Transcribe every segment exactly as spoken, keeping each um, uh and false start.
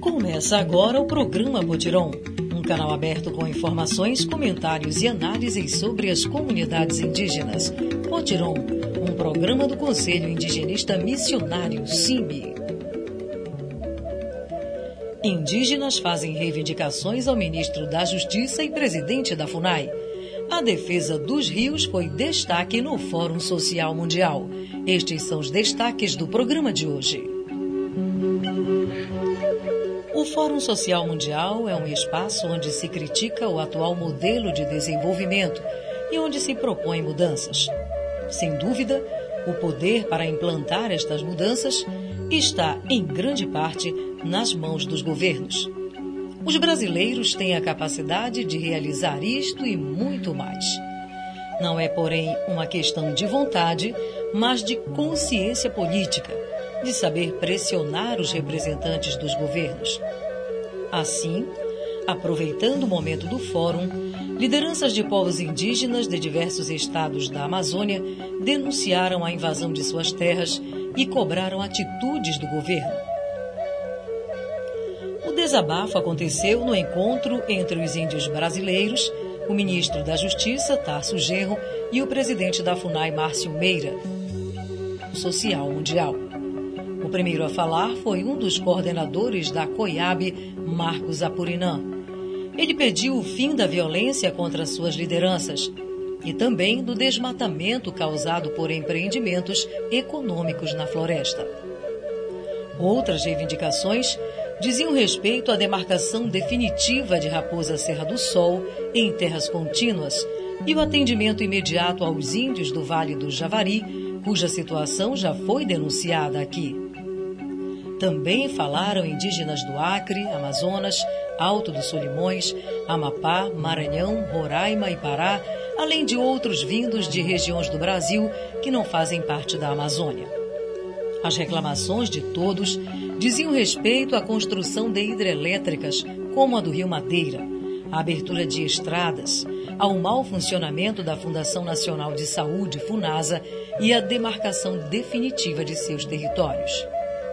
Começa agora o programa Potiron, um canal aberto com informações, comentários e análises sobre as comunidades indígenas. Potiron, um programa do Conselho Indigenista Missionário, C I M. Indígenas fazem reivindicações ao ministro da Justiça e presidente da FUNAI. A defesa dos rios foi destaque no Fórum Social Mundial. Estes são os destaques do programa de hoje. O Fórum Social Mundial é um espaço onde se critica o atual modelo de desenvolvimento e onde se propõem mudanças. Sem dúvida, o poder para implantar estas mudanças está, em grande parte, nas mãos dos governos. Os brasileiros têm a capacidade de realizar isto e muito mais. Não é, porém, uma questão de vontade, mas de consciência política, de saber pressionar os representantes dos governos. Assim, aproveitando o momento do fórum, lideranças de povos indígenas de diversos estados da Amazônia denunciaram a invasão de suas terras e cobraram atitudes do governo. O desabafo aconteceu no encontro entre os índios brasileiros, o ministro da Justiça, Tarso Genro, e o presidente da FUNAI, Márcio Meira, Social Mundial. O primeiro a falar foi um dos coordenadores da COIAB, Marcos Apurinã. Ele pediu o fim da violência contra suas lideranças e também do desmatamento causado por empreendimentos econômicos na floresta. Outras reivindicações diziam respeito à demarcação definitiva de Raposa Serra do Sol em terras contínuas e o atendimento imediato aos índios do Vale do Javari, cuja situação já foi denunciada aqui. Também falaram indígenas do Acre, Amazonas, Alto dos Solimões, Amapá, Maranhão, Roraima e Pará, além de outros vindos de regiões do Brasil que não fazem parte da Amazônia. As reclamações de todos diziam respeito à construção de hidrelétricas, como a do Rio Madeira, à abertura de estradas, ao mau funcionamento da Fundação Nacional de Saúde, FUNASA, e à demarcação definitiva de seus territórios.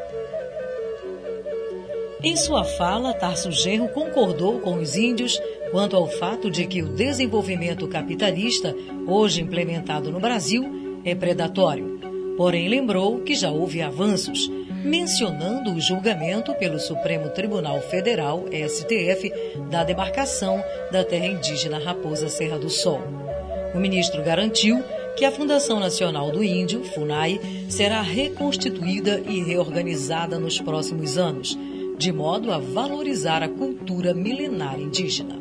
Em sua fala, Tarso Genro concordou com os índios quanto ao fato de que o desenvolvimento capitalista, hoje implementado no Brasil, é predatório. Porém, lembrou que já houve avanços, mencionando o julgamento pelo Supremo Tribunal Federal, S T F, da demarcação da terra indígena Raposa Serra do Sol. O ministro garantiu que a Fundação Nacional do Índio, FUNAI, será reconstituída e reorganizada nos próximos anos, de modo a valorizar a cultura milenar indígena.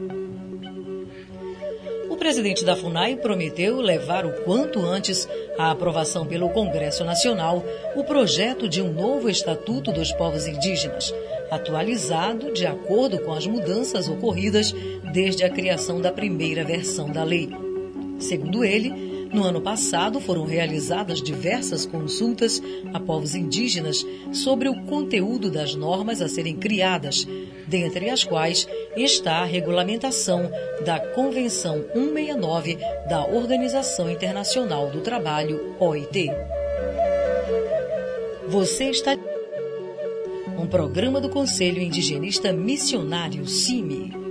O presidente da FUNAI prometeu levar o quanto antes à aprovação pelo Congresso Nacional o projeto de um novo Estatuto dos Povos Indígenas, atualizado de acordo com as mudanças ocorridas desde a criação da primeira versão da lei. Segundo ele, no ano passado foram realizadas diversas consultas a povos indígenas sobre o conteúdo das normas a serem criadas, dentre as quais está a regulamentação da Convenção cento e sessenta e nove da Organização Internacional do Trabalho, O I T. Você está... Um programa do Conselho Indigenista Missionário, C I M.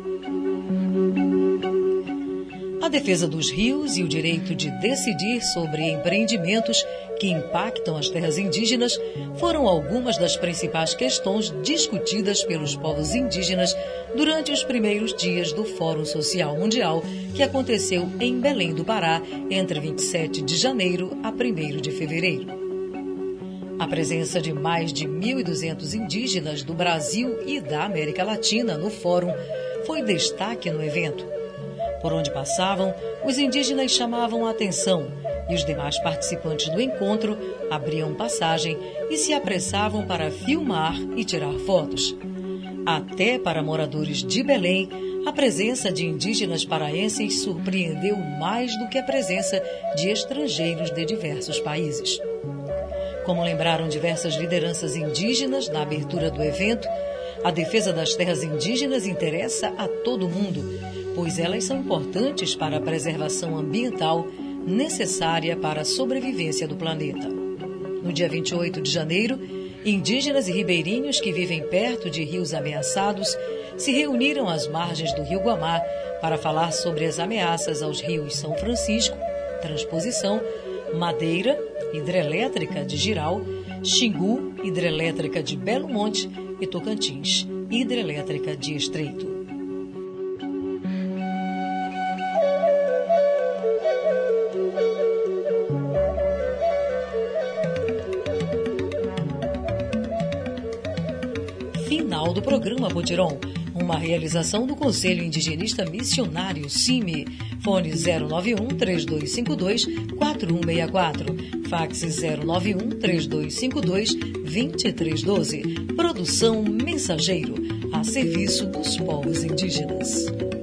A defesa dos rios e o direito de decidir sobre empreendimentos que impactam as terras indígenas foram algumas das principais questões discutidas pelos povos indígenas durante os primeiros dias do Fórum Social Mundial, que aconteceu em Belém do Pará entre vinte e sete de janeiro a primeiro de fevereiro. A presença de mais de mil e duzentos indígenas do Brasil e da América Latina no Fórum foi destaque no evento. Por onde passavam, os indígenas chamavam a atenção e os demais participantes do encontro abriam passagem e se apressavam para filmar e tirar fotos. Até para moradores de Belém, a presença de indígenas paraenses surpreendeu mais do que a presença de estrangeiros de diversos países. Como lembraram diversas lideranças indígenas na abertura do evento, a defesa das terras indígenas interessa a todo mundo, pois elas são importantes para a preservação ambiental necessária para a sobrevivência do planeta. No dia vinte e oito de janeiro, Indígenas e ribeirinhos que vivem perto de rios ameaçados se reuniram às margens do rio Guamá para falar sobre as ameaças aos rios São Francisco, Transposição, Madeira, hidrelétrica de Jirau, Xingu, hidrelétrica de Belo Monte e Tocantins, hidrelétrica de Estreito. Final do programa Potiron, uma realização do Conselho Indigenista Missionário CIMI, fone zero nove um, três dois cinco dois, quatro um seis quatro, fax zero nove um, três dois cinco dois, dois três um dois, produção Mensageiro, a serviço dos povos indígenas.